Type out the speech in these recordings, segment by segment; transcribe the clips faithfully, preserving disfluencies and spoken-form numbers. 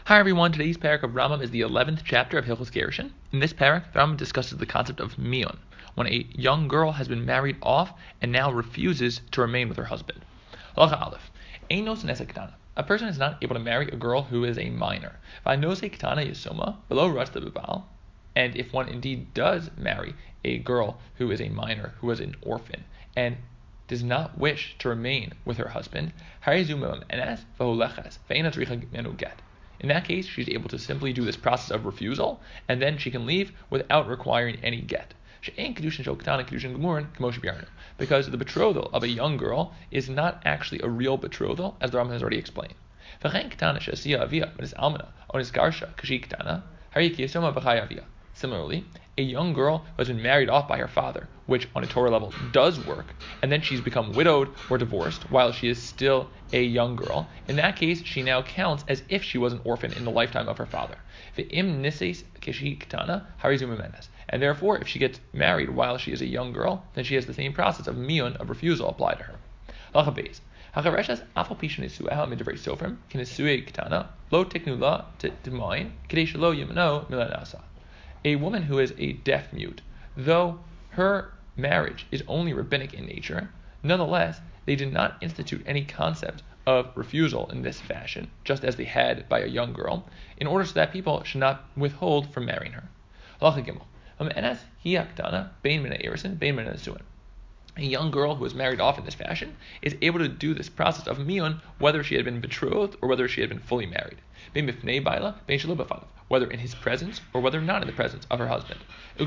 Hi everyone, today's parak of Rambam is the eleventh chapter of Hilchos Gerushin. In this parak, the Rambam discusses the concept of miyun, when a young girl has been married off and now refuses to remain with her husband. Halacha Aleph. Einos nesa ketana. A person is not able to marry a girl who is a minor. V'anose ketana yisoma below rasta b'bal. And if one indeed does marry a girl who is a minor, who is an orphan, and does not wish to remain with her husband, in that case, she's able to simply do this process of refusal, and then she can leave without requiring any get. Because the betrothal of a young girl is not actually a real betrothal, as the Rambam has already explained. Similarly, a young girl who has been married off by her father, which on a Torah level does work, and then she's become widowed or divorced while she is still a young girl, in that case she now counts as if she was an orphan in the lifetime of her father. And therefore, if she gets married while she is a young girl, then she has the same process of miyun, of refusal, applied to her. A woman who is a deaf mute, though her marriage is only rabbinic in nature, nonetheless, they did not institute any concept of refusal in this fashion, just as they had by a young girl, in order so that people should not withhold from marrying her. A young girl who is married off in this fashion is able to do this process of miyun whether she had been betrothed or whether she had been fully married, whether in his presence or whether not in the presence of her husband.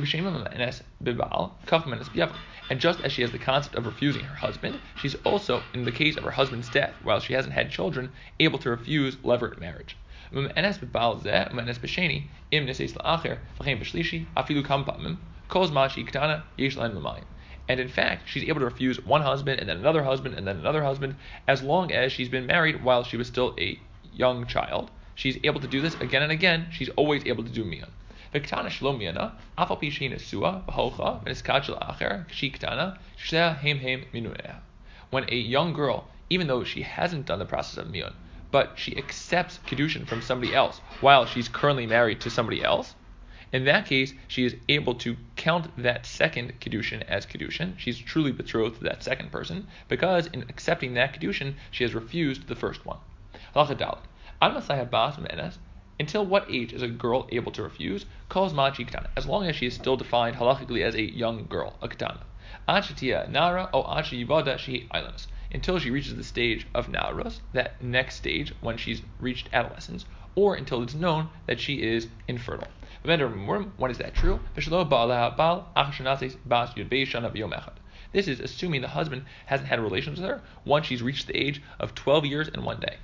And just as she has the concept of refusing her husband, she's also, in the case of her husband's death, while she hasn't had children, able to refuse levirate marriage. And in fact, she's able to refuse one husband and then another husband and then another husband, as long as she's been married while she was still a young child. She's able to do this again and again. She's always able to do miyun. When a young girl, even though she hasn't done the process of miyun, but she accepts kedushin from somebody else while she's currently married to somebody else, in that case, she is able to count that second kedushin as kedushin. She's truly betrothed to that second person, because in accepting that kedushin, she has refused the first one. Until what age is a girl able to refuse? As long as she is still defined halachically as a young girl, a ketana. Until she reaches the stage of na'arus, that next stage when she's reached adolescence, or until it's known that she is infertile. When is that true? This is assuming the husband hasn't had relations with her once she's reached the age of twelve years and one day.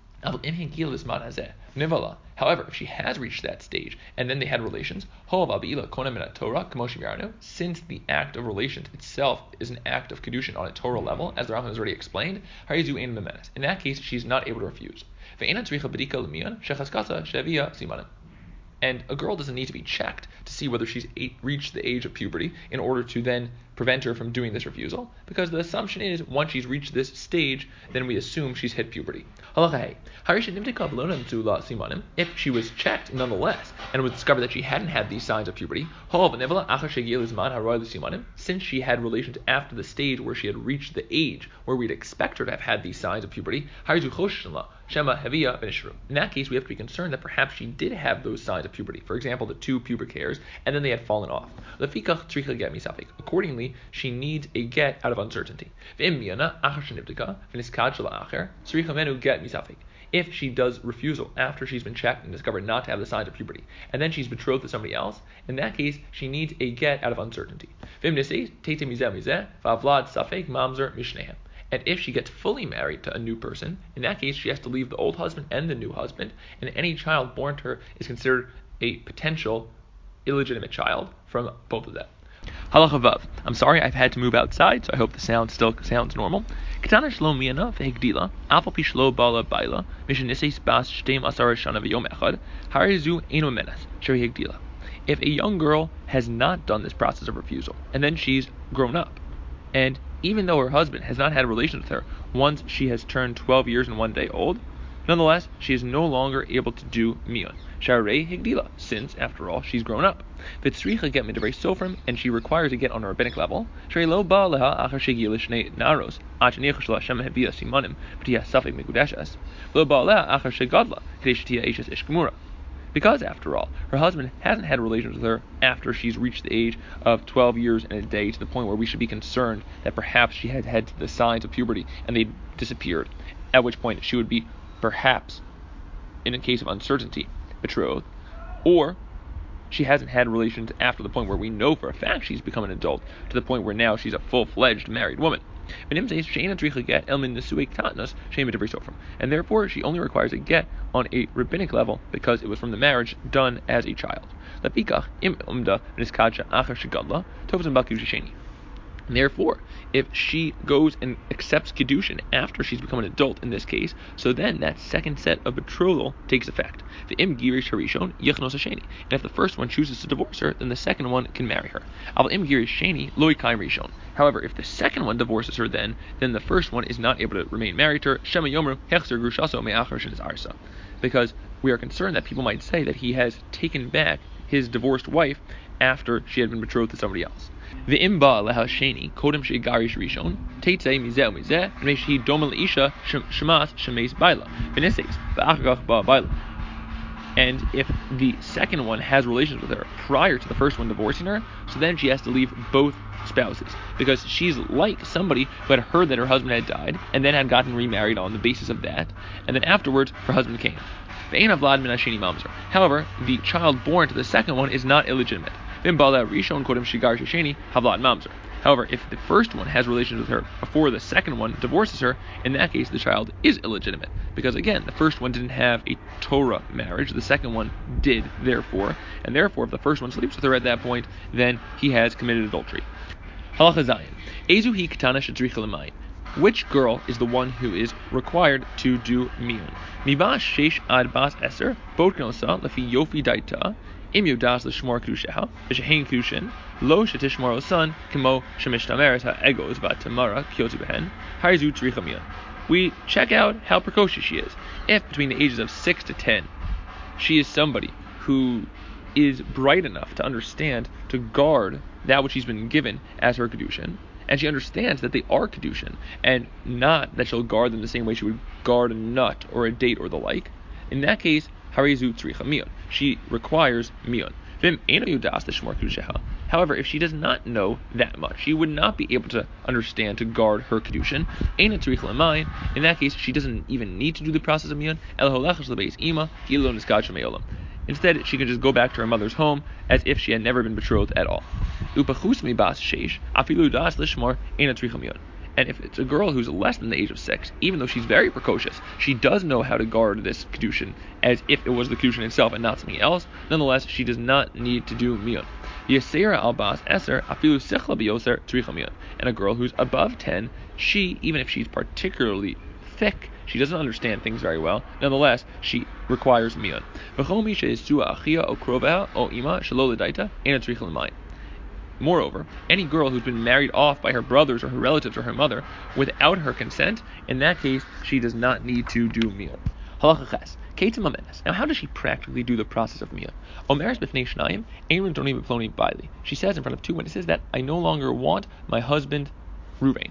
However, if she has reached that stage and then they had relations, since the act of relations itself is an act of kedushin on a Torah level, as the Rambam has already explained, in that case she's not able to refuse. And a girl doesn't need to be checked to see whether she's reached the age of puberty in order to then prevent her from doing this refusal, because the assumption is once she's reached this stage, then we assume she's hit puberty. If she was checked nonetheless and it was discovered that she hadn't had these signs of puberty, since she had relations after the stage where she had reached the age where we'd expect her to have had these signs of puberty, in that case, we have to be concerned that perhaps she did have those signs of puberty. For example, the two pubic hairs, and then they had fallen off. Accordingly, she needs a get out of uncertainty. If she does refusal after she's been checked and discovered not to have the signs of puberty, and then she's betrothed to somebody else, in that case, she needs a get out of uncertainty. And if she gets fully married to a new person, in that case she has to leave the old husband and the new husband, and any child born to her is considered a potential illegitimate child from both of them. Halacha Vav. I'm sorry I've had to move outside, so I hope the sound still sounds normal. Ketana shlo miyana vehegdila, afal pi shlo bala baila, mishenises bas shteim asar shana v'yom echad, harizu eno menas, sheri hegdila. If a young girl has not done this process of refusal, and then she's grown up, and even though her husband has not had relations with her once she has turned twelve years and one day old, Nonetheless, she is no longer able to do miyun. Sharei higdila, since, after all, she's grown up. V'tzricha get midavrei sofrim, and she requires a get on a rabbinic level. Sharei lo ba leha achar shegil l'shnei naros, ad shenichus la Hashem hevia simanim, v'tiyah safek megudeshes. Lo ba leha achar shegadla, k'dei shetiyah eshes ish gemura. Because, after all, her husband hasn't had relations with her after she's reached the age of twelve years and a day, to the point where we should be concerned that perhaps she had had the signs of puberty and they disappeared, at which point she would be perhaps, in a case of uncertainty, betrothed, or she hasn't had relations after the point where we know for a fact she's become an adult, to the point where now she's a full-fledged married woman. And therefore she only requires a get on a rabbinic level because it was from the marriage done as a child. Therefore, if she goes and accepts Kedushin after she's become an adult in this case, so then that second set of betrothal takes effect. And if the first one chooses to divorce her, then the second one can marry her. However, if the second one divorces her then, then the first one is not able to remain married to her, because we are concerned that people might say that he has taken back his divorced wife after she had been betrothed to somebody else. ואם בא להשני קודם שיגרש ראשון, תצא מזה ומזה, מפני שהיא דומה לאישה שמעת שמס בעלה, ונישאת, ואחר כך בא בעלה. And if the second one has relations with her prior to the first one divorcing her, so then she has to leave both spouses, because she's like somebody who had heard that her husband had died and then had gotten remarried on the basis of that, and then afterwards her husband came. However, the child born to the second one is not illegitimate. However, if the first one has relations with her before the second one divorces her, in that case the child is illegitimate, because again, the first one didn't have a Torah marriage, the second one did, therefore, and therefore if the first one sleeps with her at that point, then he has committed adultery. Which girl is the one who is required to do miyun? Mibas sheish ad bas eser, bot kenosa lefi yofi daita, im yodas l'shmor kedusheha, v'shehein kedushin, lo shetishmor osan, kimo shemishtameret ha'egos v'tamara kyotu behen, harizu tzricha miyun. We check out how precocious she is. If between the ages of six to ten, she is somebody who is bright enough to understand to guard that which she's been given as her kedushin, and she understands that they are kedushin, and not that she'll guard them the same way she would guard a nut or a date or the like, in that case, harizu tzricha miyun. She requires miyun. However, if she does not know that much, she would not be able to understand to guard her kedushin. In that case, she doesn't even need to do the process of miyun. Instead, she can just go back to her mother's home as if she had never been betrothed at all. And if it's a girl who's less than the age of six, even though she's very precocious, she does know how to guard this kedushin as if it was the kedushin itself and not something else. Nonetheless, she does not need to do miyun. And a girl who's above ten, she, even if she's particularly thick, she doesn't understand things very well, nonetheless, she requires miyun. Moreover, any girl who's been married off by her brothers or her relatives or her mother without her consent, in that case, she does not need to do miyun. Now, how does she practically do the process of miyun? She says in front of two witnesses that I no longer want my husband Ruvain.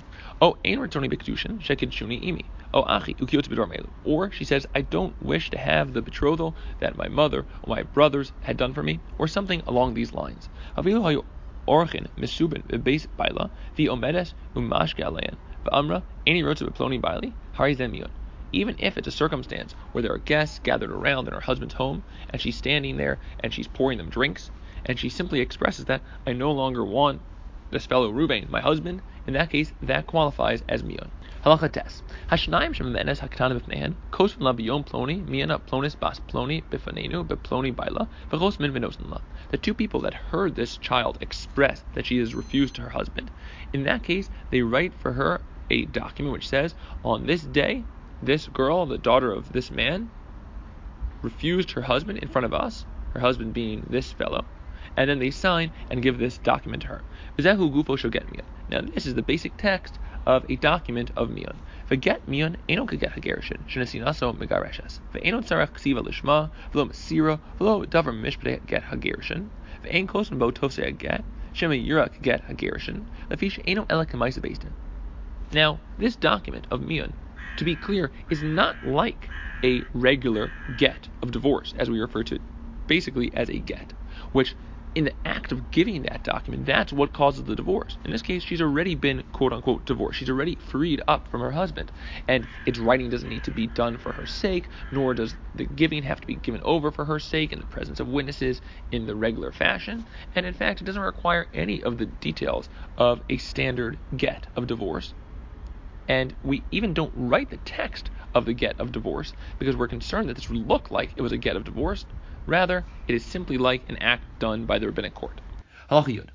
Or she says, I don't wish to have the betrothal that my mother or my brothers had done for me, or something along these lines. Orchin misubin bebeis baila vi omedes umashke alein v'amra any rotza beploni baili harizem miyun. Even if it's a circumstance where there are guests gathered around in her husband's home, and she's standing there and she's pouring them drinks, and she simply expresses that I no longer want this fellow Ruvain, my husband, in that case, that qualifies as miyun. Halacha tes. Hashnayim shemamenes hakatana b'fneihen kos v'la b'yom ploni miyana plonis bas ploni b'fanenu b'ploni baila v'chos min v'nosnla. The two people that heard this child express that she has refused to her husband, in that case, they write for her a document which says, on this day, this girl, the daughter of this man, refused her husband in front of us, her husband being this fellow, and then they sign and give this document to her. Now, this is the basic text of a document of miyun. V'get miyun eno kaget hagerishin shenasinaso megareshes. Ve'eno tzarech ksiva lishma v'lo masira v'lo davar mishpatei get hagerishin. Ve'en kosen bo tosei get shema yura kaget hagerishin lefish eno ela kamaisa beistin. Now, this document of miyun, to be clear, is not like a regular get of divorce, as we refer to it basically as a get, which in the act of giving that document, that's what causes the divorce. In this case, she's already been quote-unquote divorced. She's already freed up from her husband, and its writing doesn't need to be done for her sake, nor does the giving have to be given over for her sake in the presence of witnesses in the regular fashion, and in fact, it doesn't require any of the details of a standard get of divorce. And we even don't write the text of the get of divorce because we're concerned that this would look like it was a get of divorce. Rather, it is simply like an act done by the rabbinic court. The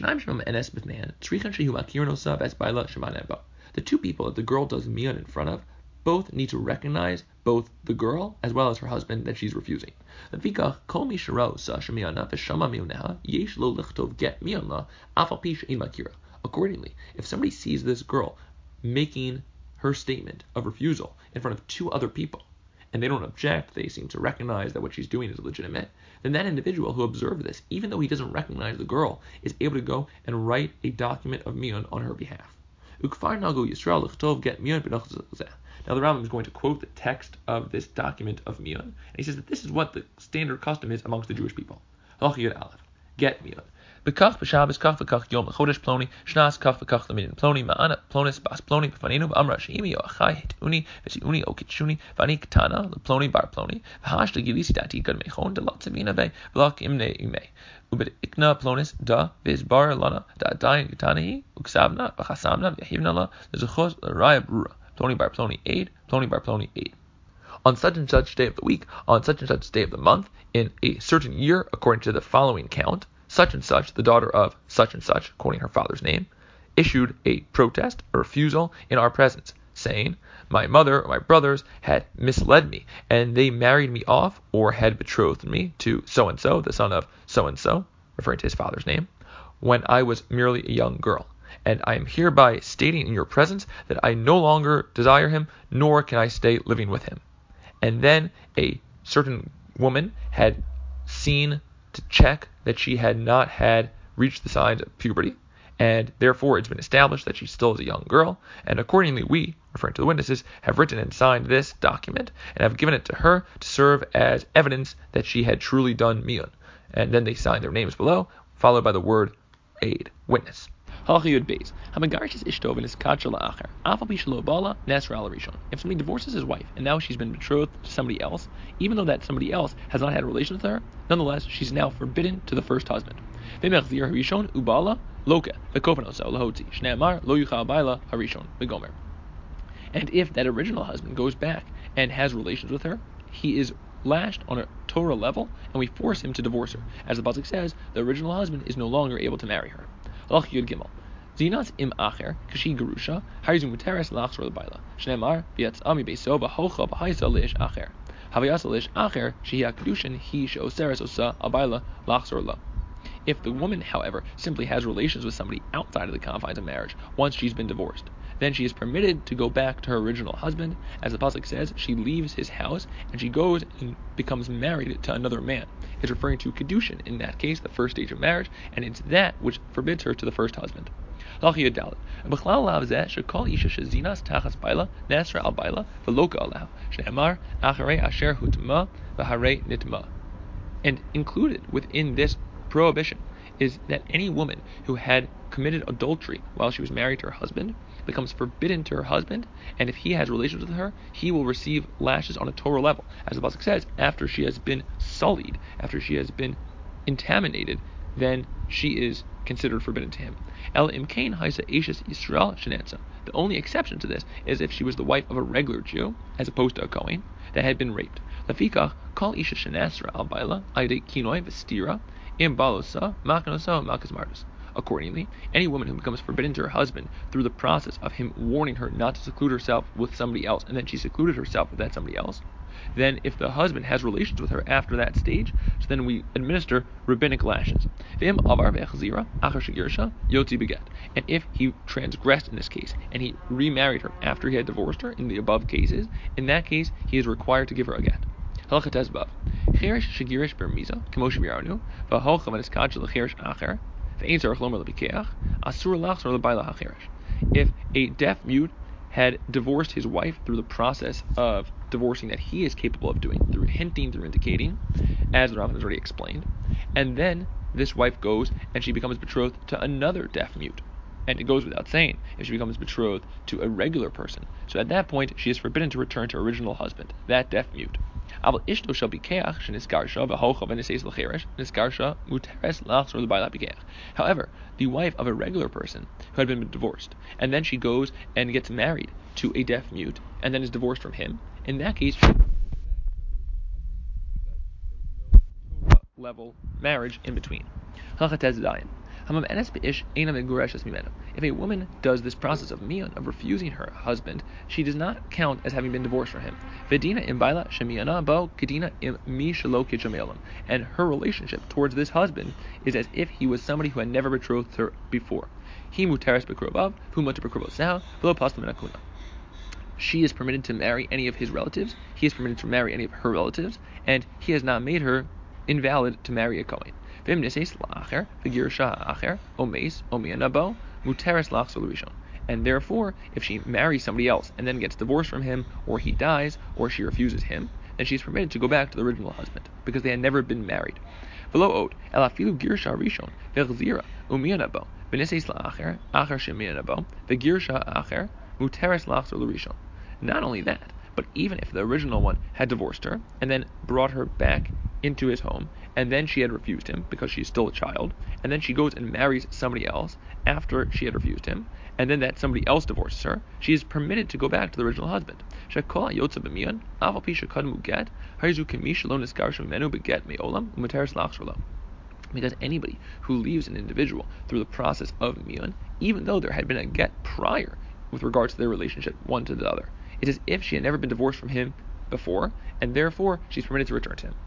two people that the girl does miyun in front of both need to recognize both the girl as well as her husband that she's refusing. Accordingly, if somebody sees this girl making her statement of refusal in front of two other people, and they don't object, they seem to recognize that what she's doing is legitimate, then that individual who observed this, even though he doesn't recognize the girl, is able to go and write a document of miyun on her behalf. Now the Rambam is going to quote the text of this document of miyun, and he says that this is what the standard custom is amongst the Jewish people. Get miyun. Bekach b'Shabbos kach v'kach yom l'chodesh ploni shnas kach v'kach l'minin ploni ma'ana plonis bas ploni b'fanenu v'amra she'imi o achai hituni v'siuni o kitshuni v'ani ketana l'ploni bar ploni v'hash l'gilisi dati gad mechon delat tzavina ve v'lak imne imei ubed ikna plonis da v'izbar lana da adayin ketanahi uksavna v'chasamna v'hivna la l'zuchos l'raya brura ploni bar ploni aid ploni bar ploni aid. On such and such day of the week, on such and such day of the month, in a certain year, according to the following count, such and such, the daughter of such and such, quoting her father's name, issued a protest, a refusal, in our presence, saying, my mother or my brothers had misled me, and they married me off, or had betrothed me to so-and-so, the son of so-and-so, referring to his father's name, when I was merely a young girl. And I am hereby stating in your presence that I no longer desire him, nor can I stay living with him. And then a certain woman had seen to check that she had not had reached the signs of puberty, and therefore it's been established that she still is a young girl, and accordingly we, referring to the witnesses, have written and signed this document, and have given it to her to serve as evidence that she had truly done miyun. And then they sign their names below, followed by the word aid, witness. If somebody divorces his wife and now she's been betrothed to somebody else, even though that somebody else has not had relations with her, nonetheless she's now forbidden to the first husband. And if that original husband goes back and has relations with her, he is lashed on a Torah level, and we force him to divorce her. As the pasuk says, the original husband is no longer able to marry her. Zinas im acher kashi gerusha harizum muteres lachzor lebaila shneimar v'yatzah mibeso v'hocha b'haisa leish acher havayasa leish acher shehi kedushin he she'oseres osa abaila lachzor lo. If the woman, however, simply has relations with somebody outside of the confines of marriage once she's been divorced, then she is permitted to go back to her original husband. As the pasuk says, she leaves his house and she goes and becomes married to another man. It's referring to kedushin, in that case, the first stage of marriage, and it's that which forbids her to the first husband. And included within this prohibition is that any woman who had committed adultery while she was married to her husband becomes forbidden to her husband, and if he has relations with her, he will receive lashes on a Torah level. As the pasuk says, after she has been sullied, after she has been contaminated, then she is considered forbidden to him. El imkain haisa Eshes Yisrael shenanza. The only exception to this is if she was the wife of a regular Jew, as opposed to a Kohen, that had been raped. Lafikach kol isha shenasra al baila aide kinoi vestira im balosa makanosa malkas mardus. Accordingly, any woman who becomes forbidden to her husband through the process of him warning her not to seclude herself with somebody else, and then she secluded herself with that somebody else, then if the husband has relations with her after that stage, so then we administer rabbinic lashes. And if he transgressed in this case, and he remarried her after he had divorced her in the above cases, in that case, he is required to give her a get. If a deaf mute had divorced his wife through the process of divorcing that he is capable of doing, through hinting, through indicating, as the Rambam has already explained, and then this wife goes and she becomes betrothed to another deaf mute. And it goes without saying, if she becomes betrothed to a regular person, so at that point she is forbidden to return to her original husband, that deaf mute. However, the wife of a regular person who had been divorced, and then she goes and gets married to a deaf mute, and then is divorced from him, in that case, she level marriage in between. If a woman does this process of miyan, of refusing her husband, she does not count as having been divorced from him. And her relationship towards this husband is as if he was somebody who had never betrothed her before. She is permitted to marry any of his relatives, he is permitted to marry any of her relatives, and he has not made her invalid to marry a Kohen. And therefore, if she marries somebody else and then gets divorced from him, or he dies, or she refuses him, then she is permitted to go back to the original husband, because they had never been married. Not only that, but even if the original one had divorced her and then brought her back into his home, and then she had refused him because she's still a child, and then she goes and marries somebody else after she had refused him, and then that somebody else divorces her, she is permitted to go back to the original husband. Because anybody who leaves an individual through the process of miyan, even though there had been a get prior with regards to their relationship one to the other, it is as if she had never been divorced from him before, and therefore she's permitted to return to him.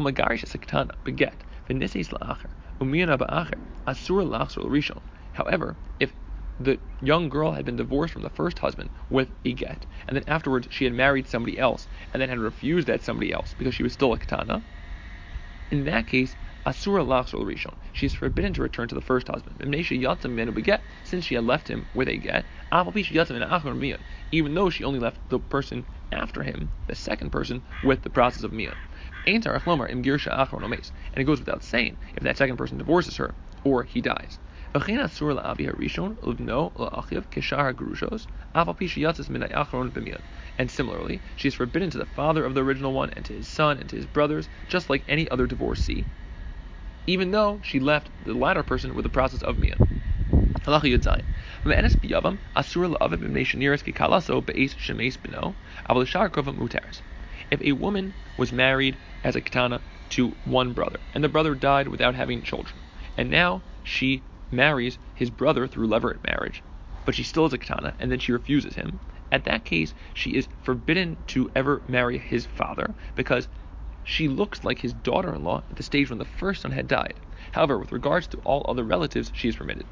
However, if the young girl had been divorced from the first husband with a get, and then afterwards she had married somebody else, and then had refused that somebody else because she was still a ketana, in that case, Asura lachzor rishon, she is forbidden to return to the first husband. Since she had left him with a get, even though she only left the person after him, the second person, with the process of miyan. And it goes without saying if that second person divorces her or he dies. And similarly, she is forbidden to the father of the original one, and to his son, and to his brothers, just like any other divorcee, even though she left the latter person with the process of miyan. If a woman was married as a ketana to one brother, and the brother died without having children, and now she marries his brother through levirate marriage, but she still is a ketana, and then she refuses him, at that case, she is forbidden to ever marry his father, because she looks like his daughter-in-law at the stage when the first son had died. However, with regards to all other relatives, she is permitted.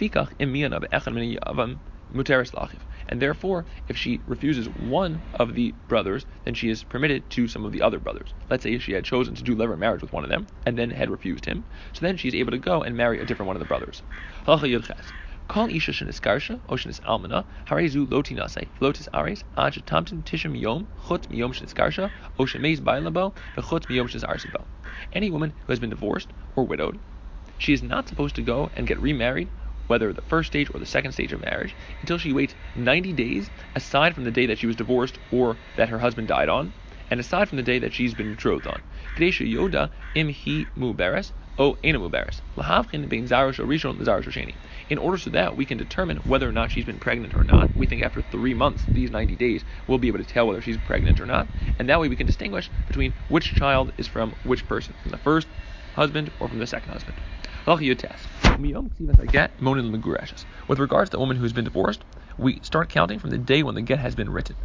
And therefore, if she refuses one of the brothers, then she is permitted to some of the other brothers. Let's say she had chosen to do levirate marriage with one of them, and then had refused him, so then she is able to go and marry a different one of the brothers. Kol isha sheniskarsha o shenisalmana harezu lo tinasei lo tisares ad shetamtim tishim yom chutz miyom sheniskarsha o shemeis bailabo v'chutz miyom shenisarsibo. Any woman who has been divorced or widowed, she is not supposed to go and get remarried, whether the first stage or the second stage of marriage, until she waits ninety days, aside from the day that she was divorced or that her husband died on, and aside from the day that she's been betrothed on. Kadesha yoda im hi muberes o ena muberes lahavchin bein zarosh orishon lezarosh osheni. In order so that we can determine whether or not she's been pregnant or not, we think after three months, these ninety days, we'll be able to tell whether she's pregnant or not, and that way we can distinguish between which child is from which person, from the first husband or from the second husband. With regards to a woman who has been divorced, we start counting from the day when the get has been written.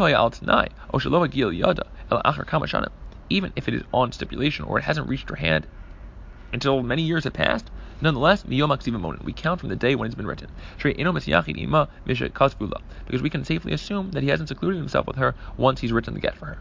Even if it is on stipulation or it hasn't reached her hand until many years have passed, nonetheless, we count from the day when it's been written. Because we can safely assume that he hasn't secluded himself with her once he's written the get for her.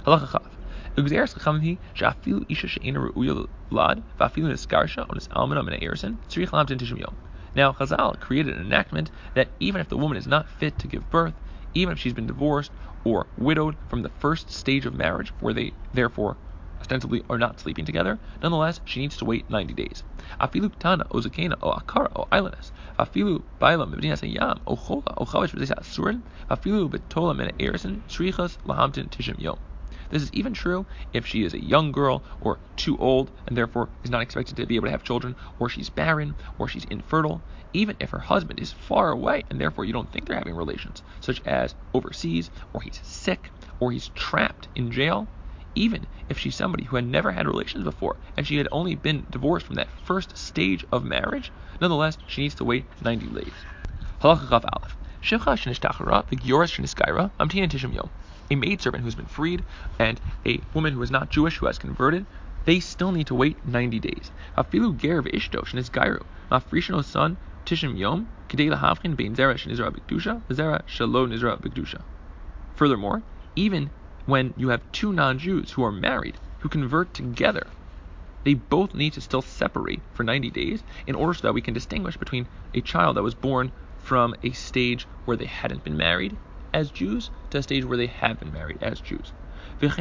Now, Chazal created an enactment that even if the woman is not fit to give birth, even if she's been divorced or widowed from the first stage of marriage, where they therefore ostensibly are not sleeping together, nonetheless, she needs to wait ninety days. Afilu Tana, O Zakena, O Akara, O Islandess, Afilu Bailam, B'dinas Hayam, O Chola, O Chavish, B'disa Asurin, Afilu Betola, Mena Erison, Shrichas, Lahamtin, Tishim Yom. This is even true if she is a young girl or too old and therefore is not expected to be able to have children, or she's barren, or she's infertile, even if her husband is far away and therefore you don't think they're having relations, such as overseas, or he's sick, or he's trapped in jail. Even if she's somebody who had never had relations before and she had only been divorced from that first stage of marriage, nonetheless, she needs to wait ninety days. Halacha Chav Aleph. Shivcha shenishtachara v'gyoras shenisgaira amtinan tishim yom. A maidservant who's been freed and a woman who is not Jewish who has converted, they still need to wait ninety days. Hafilu ger v'ishto shenisgairu mafrishno son tishim yom k'dei lahavchin bein zera shenizra b'kedusha v'zera shelo nizra b'kedusha. Furthermore, even when you have two non-Jews who are married, who convert together, they both need to still separate for ninety days in order so that we can distinguish between a child that was born from a stage where they hadn't been married as Jews to a stage where they have been married as Jews. This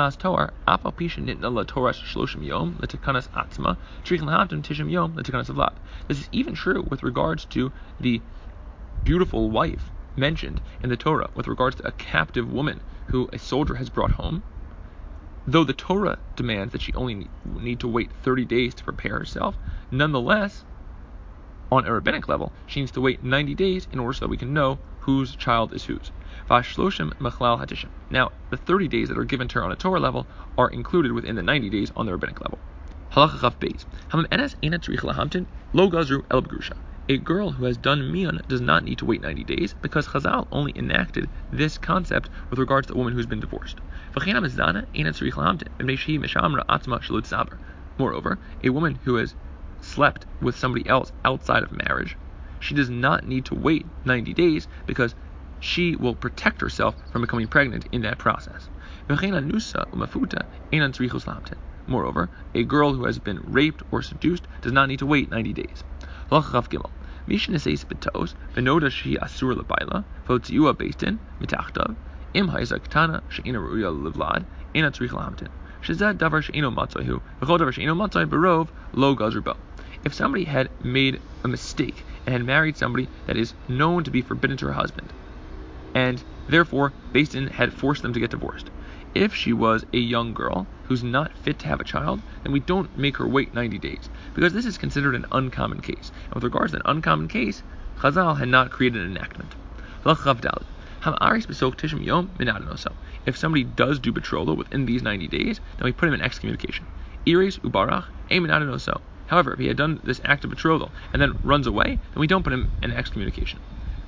is even true with regards to the beautiful wife mentioned in the Torah, with regards to a captive woman who a soldier has brought home. Though the Torah demands that she only need to wait thirty days to prepare herself, nonetheless, on a rabbinic level, she needs to wait ninety days in order so that we can know whose child is whose. Now, the thirty days that are given to her on a Torah level are included within the ninety days on the rabbinic level. A girl who has done miyun does not need to wait ninety days because Chazal only enacted this concept with regards to a woman who's been divorced. Moreover, a woman who has slept with somebody else outside of marriage, she does not need to wait ninety days because she will protect herself from becoming pregnant in that process. Moreover, a girl who has been raped or seduced does not need to wait ninety days. If somebody had made a mistake and had married somebody that is known to be forbidden to her husband, and therefore Beis Din had forced them to get divorced, if she was a young girl who's not fit to have a child, then we don't make her wait ninety days, because this is considered an uncommon case. And with regards to an uncommon case, Chazal had not created an enactment. If somebody does do betrothal within these ninety days, then we put him in excommunication. However, if he had done this act of betrothal and then runs away, then we don't put him in excommunication.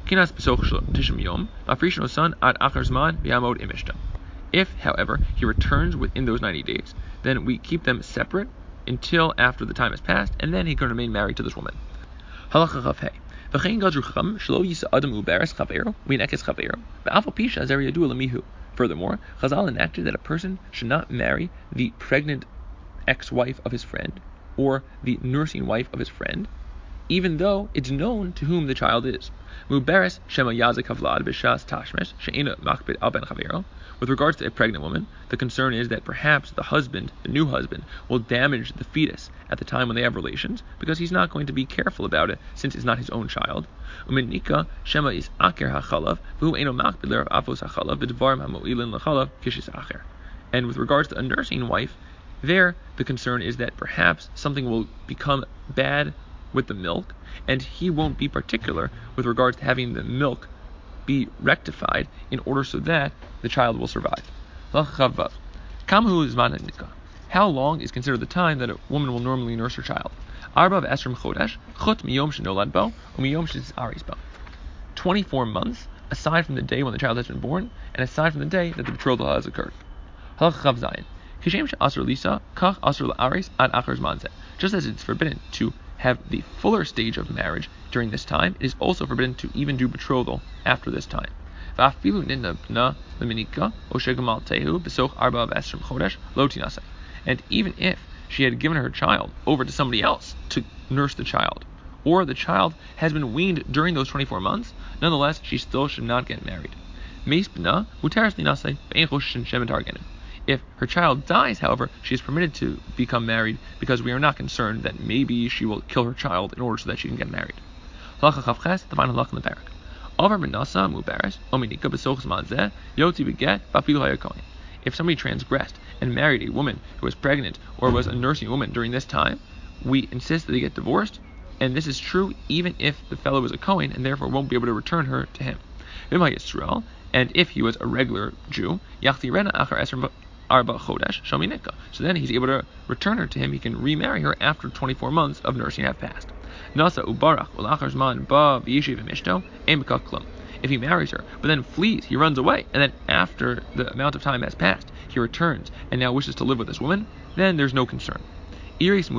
If, however, he returns within those ninety days, then we keep them separate until after the time has passed, and then he can remain married to this woman. Furthermore, Chazal enacted that a person should not marry the pregnant ex-wife of his friend or the nursing wife of his friend, even though it's known to whom the child is. With regards to a pregnant woman, the concern is that perhaps the husband, the new husband, will damage the fetus at the time when they have relations because he's not going to be careful about it since it's not his own child. And with regards to a nursing wife, there the concern is that perhaps something will become bad with the milk, and he won't be particular with regards to having the milk be rectified in order so that the child will survive. How long is considered the time that a woman will normally nurse her child? twenty-four months, aside from the day when the child has been born, and aside from the day that the betrothal has occurred. Just as it's forbidden to have the fuller stage of marriage during this time, it is also forbidden to even do betrothal after this time. And even if she had given her child over to somebody else to nurse the child, or the child has been weaned during those twenty-four months, nonetheless, she still should not get married. If her child dies, however, she is permitted to become married because we are not concerned that maybe she will kill her child in order so that she can get married. The final halach in the parak. If somebody transgressed and married a woman who was pregnant or was a nursing woman during this time, we insist that they get divorced, and this is true even if the fellow is a Kohen and therefore won't be able to return her to him. And if he was a regular Jew, so then he's able to return her to him. He can remarry her after twenty-four months of nursing have passed. If he marries her, but then flees, he runs away, and then after the amount of time has passed, he returns and now wishes to live with this woman, then there's no concern. If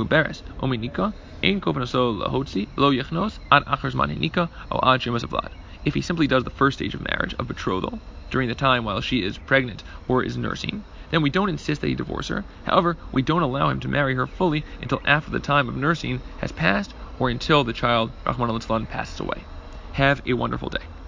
he simply does the first stage of marriage, of betrothal, during the time while she is pregnant or is nursing, then we don't insist that he divorce her. However, we don't allow him to marry her fully until after the time of nursing has passed or until the child, Rahman al-Islam, passes away. Have a wonderful day.